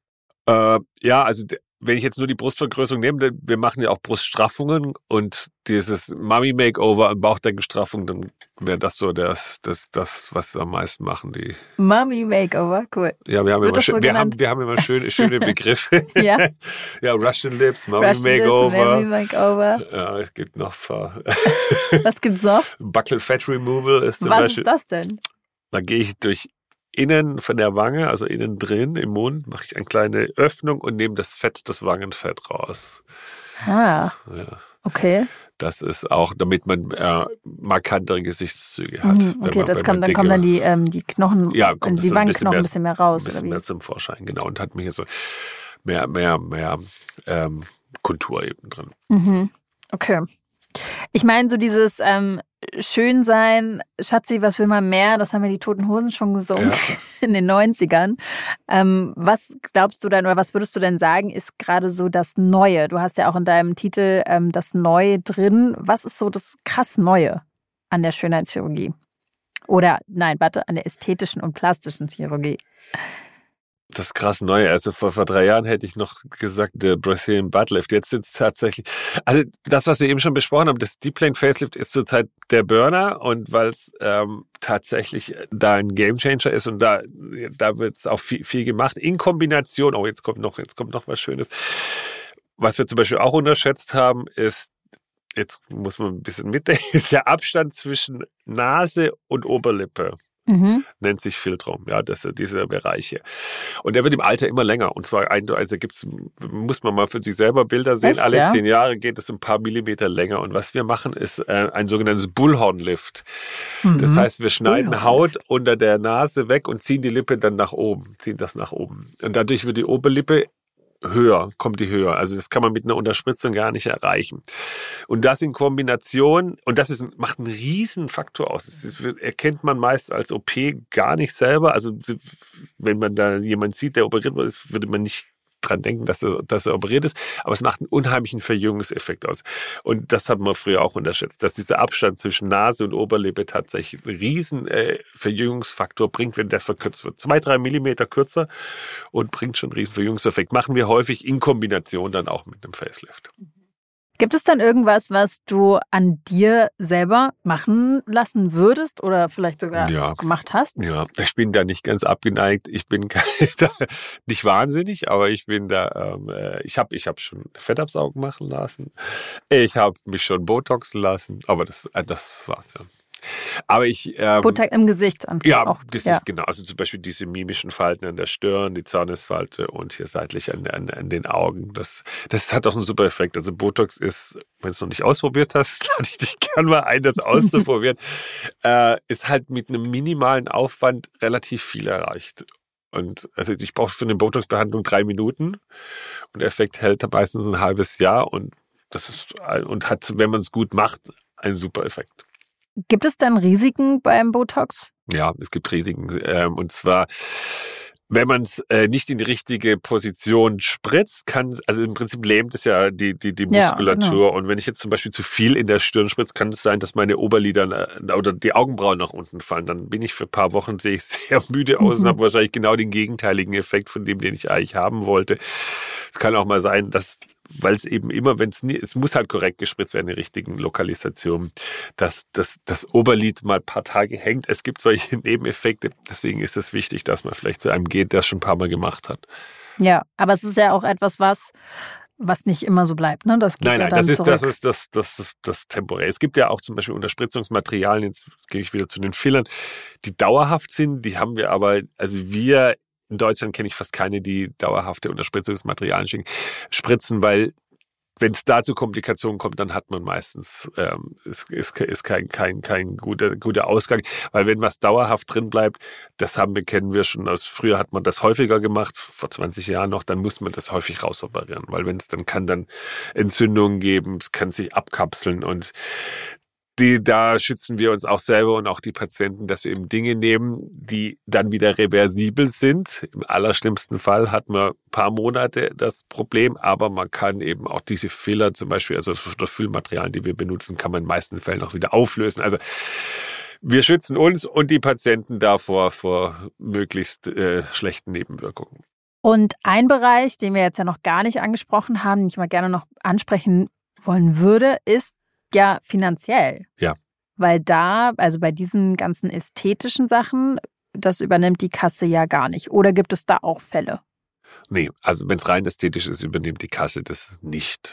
Also wenn ich jetzt nur die Brustvergrößerung nehme, wir machen ja auch Bruststraffungen und dieses Mummy-Makeover und Bauchdeckenstraffung, dann wäre das so das, was wir am meisten machen. Die Mummy-Makeover, cool. Ja, wir haben immer schöne Begriffe. Ja. Ja, Russian Lips, Mummy-Makeover. Ja, es gibt noch ein paar. Was gibt's noch? Buccal Fat Removal ist zum Beispiel. Was ist das denn? Da gehe ich durch innen von der Wange, also innen drin im Mund, mache ich eine kleine Öffnung und nehme das Wangenfett raus. Ja. Okay. Das ist auch, damit man markantere Gesichtszüge hat. Okay, dann kommen dann die Knochen, die Wangenknochen ein bisschen mehr raus. Ein bisschen mehr zum Vorschein, genau. Und hat mir hier so mehr Kontur eben drin. Mhm. Okay. Ich meine, so dieses Schönsein, Schatzi, was will man mehr? Das haben ja die Toten Hosen schon gesungen in den 90ern. Was glaubst du denn oder was würdest du denn sagen, ist gerade so das Neue? Du hast ja auch in deinem Titel das Neue drin. Was ist so das krass Neue an der Schönheitschirurgie? Oder, an der ästhetischen und plastischen Chirurgie? Das ist krass Neue. Also vor 3 Jahren hätte ich noch gesagt, der Brazilian Butt Lift. Jetzt sind es tatsächlich, also das, was wir eben schon besprochen haben, das Deep Lane Facelift ist zurzeit der Burner und weil es tatsächlich da ein Gamechanger ist und da wird es auch viel gemacht. In Kombination, jetzt kommt noch was Schönes. Was wir zum Beispiel auch unterschätzt haben, ist, jetzt muss man ein bisschen mitdenken, der Abstand zwischen Nase und Oberlippe. nennt sich Philtraum, ja, dieser Bereich hier. Und der wird im Alter immer länger. Und zwar, muss man mal für sich selber Bilder sehen. Echt, Alle ja? 10 Jahre geht es ein paar Millimeter länger. Und was wir machen, ist ein sogenanntes Bullhorn-Lift. Das heißt, wir schneiden Haut unter der Nase weg und ziehen die Lippe dann nach oben, ziehen das nach oben. Und dadurch wird die Oberlippe kommt die höher. Also das kann man mit einer Unterspritzung gar nicht erreichen. Und das in Kombination, und das macht einen riesen Faktor aus. Erkennt man meist als OP gar nicht selber. Also wenn man da jemanden sieht, der operiert wurde, würde man nicht dran denken, dass er operiert ist, aber es macht einen unheimlichen Verjüngungseffekt aus. Und das hat man früher auch unterschätzt, dass dieser Abstand zwischen Nase und Oberlippe tatsächlich einen riesen Verjüngungsfaktor bringt, wenn der verkürzt wird. 2-3 Millimeter kürzer und bringt schon einen riesen Verjüngungseffekt. Machen wir häufig in Kombination dann auch mit einem Facelift. Gibt es dann irgendwas, was du an dir selber machen lassen würdest oder vielleicht sogar gemacht hast? Ja, ich bin da nicht ganz abgeneigt. Ich bin nicht wahnsinnig, aber ich bin da, ich hab schon Fettabsaugen machen lassen. Ich habe mich schon Botoxen lassen, aber das war's ja. Aber Botox im Gesicht. Ja, auch. Gesicht, genau. Also zum Beispiel diese mimischen Falten an der Stirn, die Zornesfalte und hier seitlich an den Augen. Das hat auch einen super Effekt. Also Botox ist, wenn du es noch nicht ausprobiert hast, lade ich dich gerne mal ein, das auszuprobieren. Ist halt mit einem minimalen Aufwand relativ viel erreicht. Und also ich brauche für eine Botox-Behandlung 3 Minuten und der Effekt hält meistens ein halbes Jahr und hat, wenn man es gut macht, einen super Effekt. Gibt es denn Risiken beim Botox? Ja, es gibt Risiken. Und zwar, wenn man es nicht in die richtige Position spritzt, also im Prinzip lähmt es ja die Muskulatur. Ja, genau. Und wenn ich jetzt zum Beispiel zu viel in der Stirn spritze, kann es sein, dass meine Oberlider oder die Augenbrauen nach unten fallen. Dann bin ich für ein paar Wochen, sehe ich sehr müde aus und habe wahrscheinlich genau den gegenteiligen Effekt von dem, den ich eigentlich haben wollte. Es kann auch mal sein, weil es eben immer, es muss halt korrekt gespritzt werden in der richtigen Lokalisation, dass das Oberlid mal ein paar Tage hängt. Es gibt solche Nebeneffekte, deswegen ist es wichtig, dass man vielleicht zu einem geht, der es schon ein paar Mal gemacht hat. Ja, aber es ist ja auch etwas, was nicht immer so bleibt, ne? Das geht ja dann zurück. Das ist das temporär. Es gibt ja auch zum Beispiel Unterspritzungsmaterialien, jetzt gehe ich wieder zu den Fillern, die dauerhaft sind, die haben wir aber, in Deutschland kenne ich fast keine, die dauerhafte Unterspritzungsmaterialien spritzen, weil wenn es da zu Komplikationen kommt, dann hat man meistens ist kein guter Ausgang, weil wenn was dauerhaft drin bleibt, kennen wir schon aus früher hat man das häufiger gemacht, vor 20 Jahren noch, dann muss man das häufig rausoperieren, weil kann dann Entzündungen geben, es kann sich abkapseln und da schützen wir uns auch selber und auch die Patienten, dass wir eben Dinge nehmen, die dann wieder reversibel sind. Im allerschlimmsten Fall hat man ein paar Monate das Problem, aber man kann eben auch diese Filler zum Beispiel, also das Füllmaterial, die wir benutzen, kann man in den meisten Fällen auch wieder auflösen. Also wir schützen uns und die Patienten davor vor möglichst schlechten Nebenwirkungen. Und ein Bereich, den wir jetzt ja noch gar nicht angesprochen haben, den ich mal gerne noch ansprechen wollen würde, ist ja finanziell. Ja. Weil also bei diesen ganzen ästhetischen Sachen, das übernimmt die Kasse ja gar nicht. Oder gibt es da auch Fälle? Nee, also wenn es rein ästhetisch ist, übernimmt die Kasse das nicht.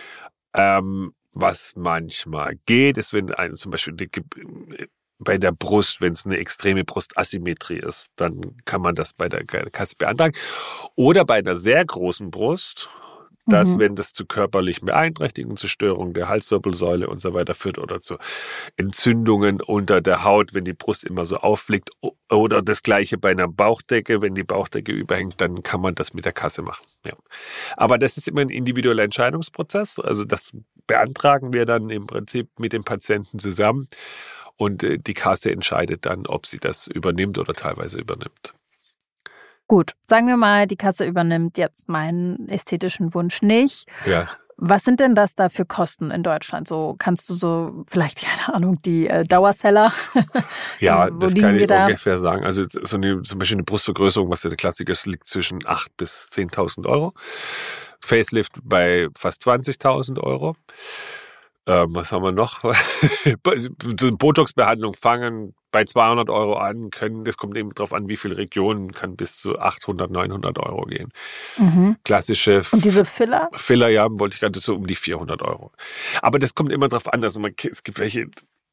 Was manchmal geht, ist, wenn zum Beispiel bei der Brust, wenn es eine extreme Brustasymmetrie ist, dann kann man das bei der Kasse beantragen. Oder bei einer sehr großen Brust, wenn das zu körperlichen Beeinträchtigungen, zu Störungen der Halswirbelsäule und so weiter führt oder zu Entzündungen unter der Haut, wenn die Brust immer so auffliegt oder das Gleiche bei einer Bauchdecke, wenn die Bauchdecke überhängt, dann kann man das mit der Kasse machen. Ja. Aber das ist immer ein individueller Entscheidungsprozess, also das beantragen wir dann im Prinzip mit dem Patienten zusammen und die Kasse entscheidet dann, ob sie das übernimmt oder teilweise übernimmt. Gut, sagen wir mal, die Kasse übernimmt jetzt meinen ästhetischen Wunsch nicht. Ja. Was sind denn das da für Kosten in Deutschland? So kannst du vielleicht, keine Ahnung, die Dauerseller? Ja, das kann ich ungefähr sagen. Also zum Beispiel eine Brustvergrößerung, was ja der Klassiker ist, liegt zwischen 8.000 bis 10.000 Euro. Facelift bei fast 20.000 Euro. Was haben wir noch? Botox-Behandlung fangen bei 200 Euro an, das kommt eben drauf an, wie viele Regionen, kann bis zu 800, 900 Euro gehen. Klassische. Und diese Filler? Filler, ja, wollte ich gerade so um die 400 Euro. Aber das kommt immer drauf an, also es gibt welche,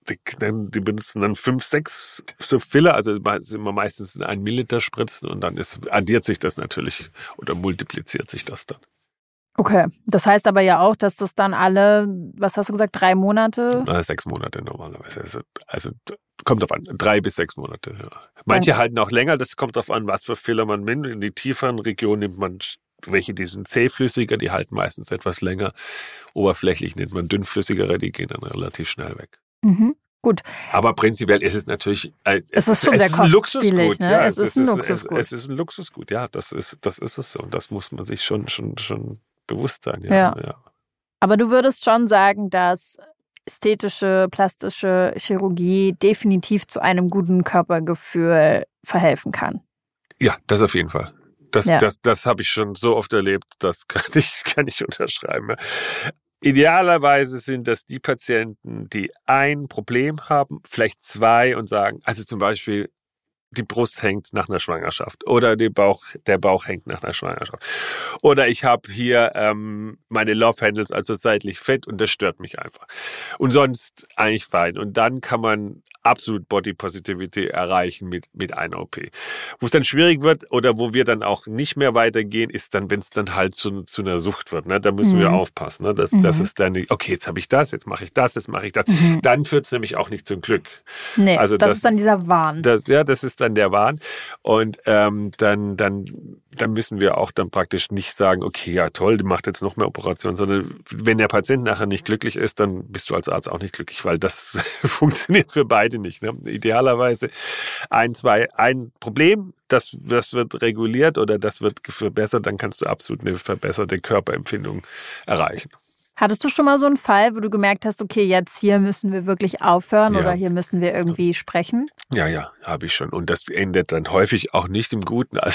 die benutzen dann 5, 6 so Filler, also sind immer meistens in 1 Milliliter Spritzen und dann addiert sich das natürlich oder multipliziert sich das dann. Okay, das heißt aber ja auch, dass das dann alle, was hast du gesagt, 3 Monate? 6 Monate normalerweise. Also kommt drauf an, 3 bis 6 Monate. Ja. Manche halten auch länger, das kommt drauf an, was für Filler man nimmt. In die tieferen Regionen nimmt man welche, die sind zähflüssiger, die halten meistens etwas länger. Oberflächlich nimmt man dünnflüssigere, die gehen dann relativ schnell weg. Mhm. Gut. Aber prinzipiell ist es natürlich es ist schon sehr ein Luxusgut. Ne? Ja, es ist ein Luxusgut. Es ist ein Luxusgut, ja, das ist es so. Und das muss man sich schon bewusst sein. Ja. Aber du würdest schon sagen, dass ästhetische, plastische Chirurgie definitiv zu einem guten Körpergefühl verhelfen kann. Ja, das auf jeden Fall. Das habe ich schon so oft erlebt, das kann ich unterschreiben. Idealerweise sind das die Patienten, die ein Problem haben, vielleicht 2 und sagen, also zum Beispiel, die Brust hängt nach einer Schwangerschaft oder der Bauch hängt nach einer Schwangerschaft. Oder ich habe hier meine Love Handles, also seitlich fett und das stört mich einfach. Und sonst eigentlich fein. Und dann kann man absolut Body Positivity erreichen mit einer OP. Wo es dann schwierig wird oder wo wir dann auch nicht mehr weitergehen, ist dann, wenn es dann halt zu einer Sucht wird. Ne? Da müssen wir aufpassen. Ne? Das ist dann, okay, jetzt habe ich das, jetzt mache ich das, jetzt mache ich das. Dann führt es nämlich auch nicht zum Glück. Nee, also das ist dann dieser Wahn. Das ist dann der Wahn. Und dann müssen wir auch dann praktisch nicht sagen, okay, ja toll, die macht jetzt noch mehr Operationen, sondern wenn der Patient nachher nicht glücklich ist, dann bist du als Arzt auch nicht glücklich, weil das funktioniert für beide nicht. Ne? Idealerweise ein Problem, das wird reguliert oder das wird verbessert, dann kannst du absolut eine verbesserte Körperempfindung erreichen. Hattest du schon mal so einen Fall, wo du gemerkt hast, okay, jetzt hier müssen wir wirklich aufhören oder hier müssen wir irgendwie sprechen? Ja, habe ich schon. Und das endet dann häufig auch nicht im Guten. Also,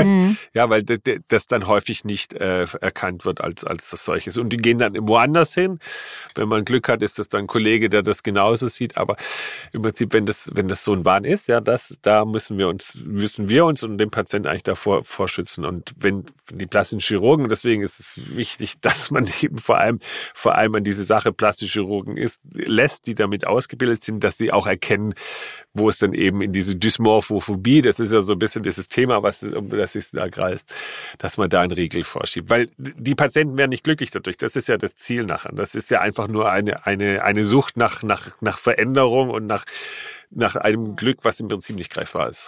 weil das dann häufig nicht erkannt wird als das solches. Und die gehen dann woanders hin. Wenn man Glück hat, ist das dann ein Kollege, der das genauso sieht. Aber im Prinzip, wenn das so ein Wahn ist, ja, da müssen wir uns und den Patienten eigentlich davor vorschützen. Und wenn die plastischen Chirurgen, deswegen ist es wichtig, dass man eben vor allem an diese Sache plastische Chirurgen lässt, die damit ausgebildet sind, dass sie auch erkennen, wo es dann eben in diese Dysmorphophobie, das ist ja so ein bisschen dieses Thema, um das es da kreist, dass man da einen Riegel vorschiebt. Weil die Patienten werden nicht glücklich dadurch. Das ist ja das Ziel nachher. Das ist ja einfach nur eine Sucht nach Veränderung und nach einem Glück, was im Prinzip nicht greifbar ist.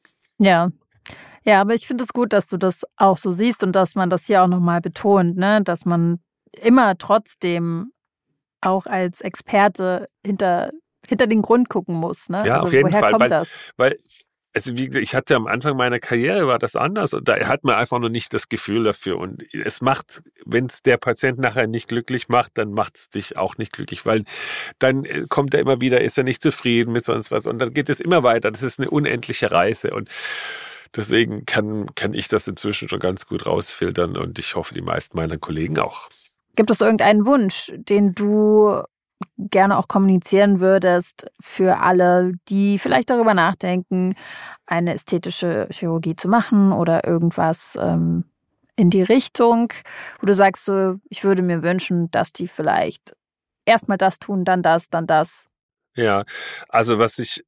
Ja. Ja, aber ich finde es gut, dass du das auch so siehst und dass man das hier auch nochmal betont, ne? Dass man immer trotzdem auch als Experte hinter den Grund gucken muss. Ne? Ja, also auf jeden woher Fall. Kommt das? Weil, also wie gesagt, ich hatte am Anfang meiner Karriere war das anders und da hat man einfach noch nicht das Gefühl dafür. Und es macht, wenn es der Patient nachher nicht glücklich macht, dann macht es dich auch nicht glücklich, weil dann kommt er immer wieder, ist er nicht zufrieden mit sonst was und dann geht es immer weiter. Das ist eine unendliche Reise und deswegen kann ich das inzwischen schon ganz gut rausfiltern und ich hoffe, die meisten meiner Kollegen auch. Gibt es irgendeinen Wunsch, den du gerne auch kommunizieren würdest für alle, die vielleicht darüber nachdenken, eine ästhetische Chirurgie zu machen oder irgendwas in die Richtung, wo du sagst, so, ich würde mir wünschen, dass die vielleicht erstmal das tun, dann das, dann das? Ja, also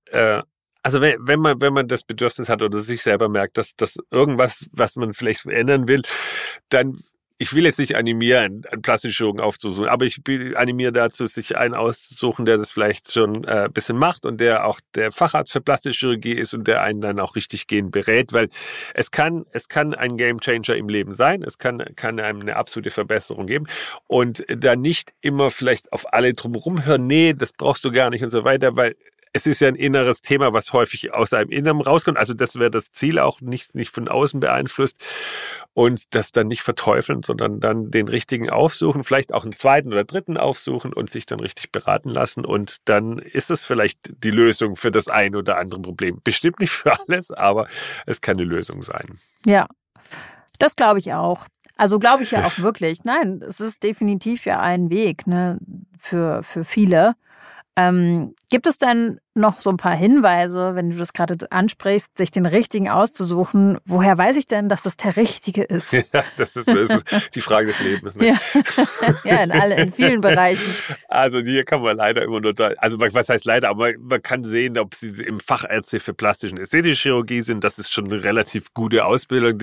wenn man das Bedürfnis hat oder sich selber merkt, dass irgendwas, was man vielleicht verändern will, dann ich will jetzt nicht animieren, einen plastischen Chirurgen aufzusuchen, aber ich animiere dazu, sich einen auszusuchen, der das vielleicht schon ein bisschen macht und der auch der Facharzt für plastische Chirurgie ist und der einen dann auch richtig gehend berät, weil es kann ein Gamechanger im Leben sein, es kann einem eine absolute Verbesserung geben und da nicht immer vielleicht auf alle drumherum hören, nee, das brauchst du gar nicht und so weiter, weil es ist ja ein inneres Thema, was häufig aus einem Inneren rauskommt. Also das wäre das Ziel auch nicht von außen beeinflusst. Und das dann nicht verteufeln, sondern dann den richtigen aufsuchen, vielleicht auch einen zweiten oder dritten aufsuchen und sich dann richtig beraten lassen. Und dann ist es vielleicht die Lösung für das ein oder andere Problem. Bestimmt nicht für alles, aber es kann eine Lösung sein. Ja, das glaube ich auch. Also glaube ich ja auch wirklich. Nein, es ist definitiv ja ein Weg, ne, für viele. Gibt es denn noch so ein paar Hinweise, wenn du das gerade ansprichst, sich den richtigen auszusuchen? Woher weiß ich denn, dass das der richtige ist? Ja, das ist die Frage des Lebens. Ne? Ja, in vielen Bereichen. Also hier kann man leider immer nur, also was heißt leider, aber man kann sehen, ob sie im Fachärzte für plastische und ästhetische Chirurgie sind. Das ist schon eine relativ gute Ausbildung,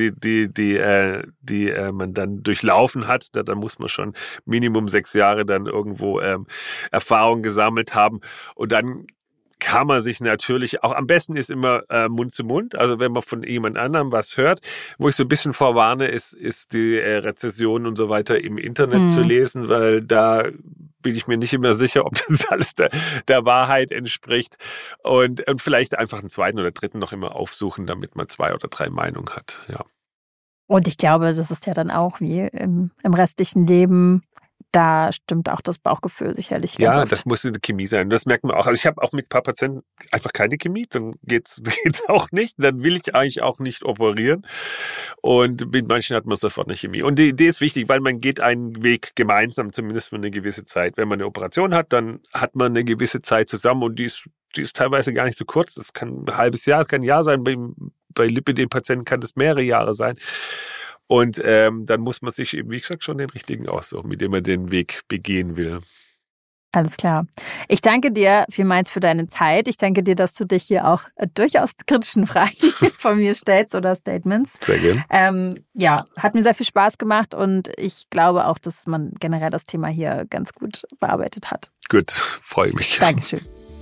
die man dann durchlaufen hat. Da muss man schon Minimum 6 Jahre dann irgendwo Erfahrung gesammelt haben. Und dann kann man sich natürlich auch, am besten ist immer Mund zu Mund, also wenn man von jemand anderem was hört. Wo ich so ein bisschen vorwarne, ist die Rezession und so weiter im Internet zu lesen, weil da bin ich mir nicht immer sicher, ob das alles der Wahrheit entspricht. Und vielleicht einfach einen zweiten oder dritten noch immer aufsuchen, damit man 2 oder 3 Meinungen hat. Ja. Und ich glaube, das ist ja dann auch wie im restlichen Leben. Da stimmt auch das Bauchgefühl sicherlich ganz oft. Das muss eine Chemie sein. Das merkt man auch. Also ich habe auch mit ein paar Patienten einfach keine Chemie. Dann geht's auch nicht. Dann will ich eigentlich auch nicht operieren. Und mit manchen hat man sofort eine Chemie. Und die Idee ist wichtig, weil man geht einen Weg gemeinsam, zumindest für eine gewisse Zeit. Wenn man eine Operation hat, dann hat man eine gewisse Zeit zusammen und die ist teilweise gar nicht so kurz. Das kann ein halbes Jahr, das kann ein Jahr sein. Bei Lipidem-Patienten kann das mehrere Jahre sein. Und dann muss man sich eben, wie gesagt, schon den richtigen aussuchen, mit dem man den Weg begehen will. Alles klar. Ich danke dir vielmals für deine Zeit. Ich danke dir, dass du dich hier auch durchaus kritischen Fragen von mir stellst oder Statements. Sehr gerne. Hat mir sehr viel Spaß gemacht und ich glaube auch, dass man generell das Thema hier ganz gut bearbeitet hat. Gut, freue mich. Dankeschön.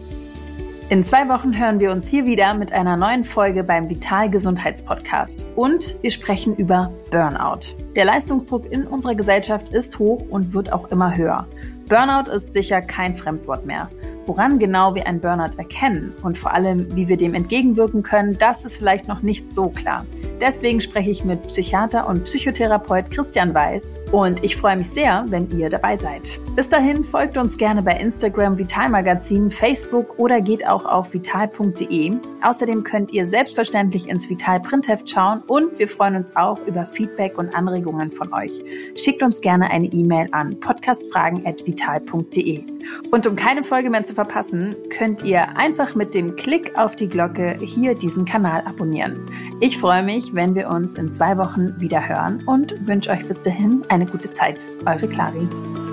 In 2 Wochen hören wir uns hier wieder mit einer neuen Folge beim Vital Gesundheitspodcast. Und wir sprechen über Burnout. Der Leistungsdruck in unserer Gesellschaft ist hoch und wird auch immer höher. Burnout ist sicher kein Fremdwort mehr. Woran genau wir einen Burnout erkennen und vor allem, wie wir dem entgegenwirken können, das ist vielleicht noch nicht so klar. Deswegen spreche ich mit Psychiater und Psychotherapeut Christian Weiß und ich freue mich sehr, wenn ihr dabei seid. Bis dahin folgt uns gerne bei Instagram, Vital Magazin, Facebook oder geht auch auf vital.de. Außerdem könnt ihr selbstverständlich ins Vital Printheft schauen und wir freuen uns auch über Feedback und Anregungen von euch. Schickt uns gerne eine E-Mail an podcastfragen@vital.de. Und um keine Folge mehr zu verpassen, könnt ihr einfach mit dem Klick auf die Glocke hier diesen Kanal abonnieren. Ich freue mich, wenn wir uns in 2 Wochen wieder hören und wünsche euch bis dahin eine gute Zeit. Eure Clari.